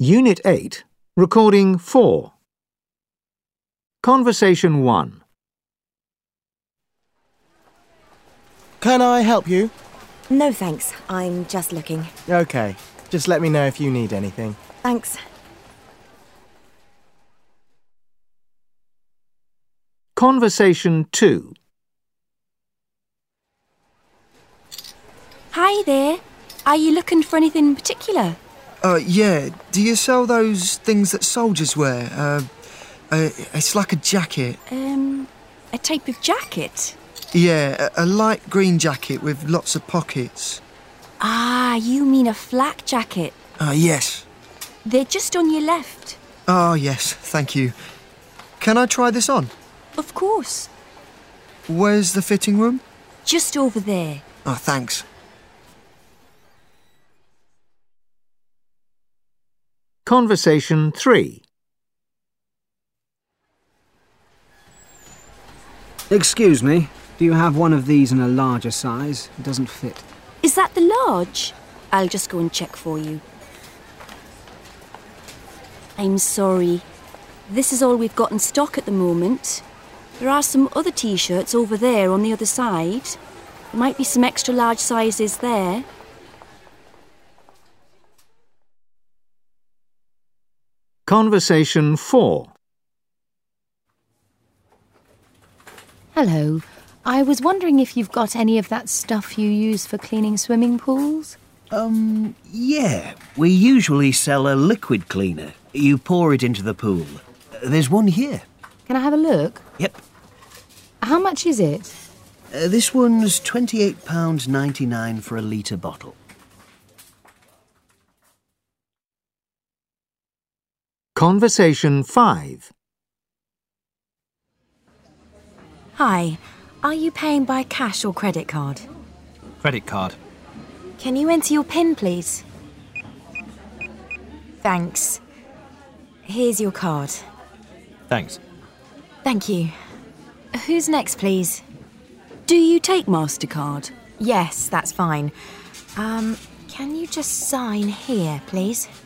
Unit 8, Recording 4. Conversation 1. Can I help you? No thanks, I'm just looking. OK, just let me know if you need anything. Thanks. Conversation 2. Hi there. Are you looking for anything in particular? Yeah. Do you sell those things that soldiers wear? It's like a jacket. A type of jacket? Yeah, a light green jacket with lots of pockets. Ah, you mean a flak jacket. Yes. They're just on your left. Oh, yes, thank you. Can I try this on? Of course. Where's the fitting room? Just over there. Oh, thanks. Conversation 3. Excuse me, do you have one of these in a larger size? It doesn't fit. Is that the large? I'll just go and check for you. I'm sorry. This is all we've got in stock at the moment. There are some other T-shirts over there on the other side. There might be some extra large sizes there. Conversation 4. Hello. I was wondering if you've got any of that stuff you use for cleaning swimming pools? Yeah. We usually sell a liquid cleaner. You pour it into the pool. There's one here. Can I have a look? Yep. How much is it? This one's £28.99 for a litre bottle. Conversation 5. Hi, are you paying by cash or credit card? Credit card. Can you enter your PIN, please? Thanks. Here's your card. Thanks. Thank you. Who's next, please? Do you take MasterCard? Yes, that's fine. Can you just sign here, please?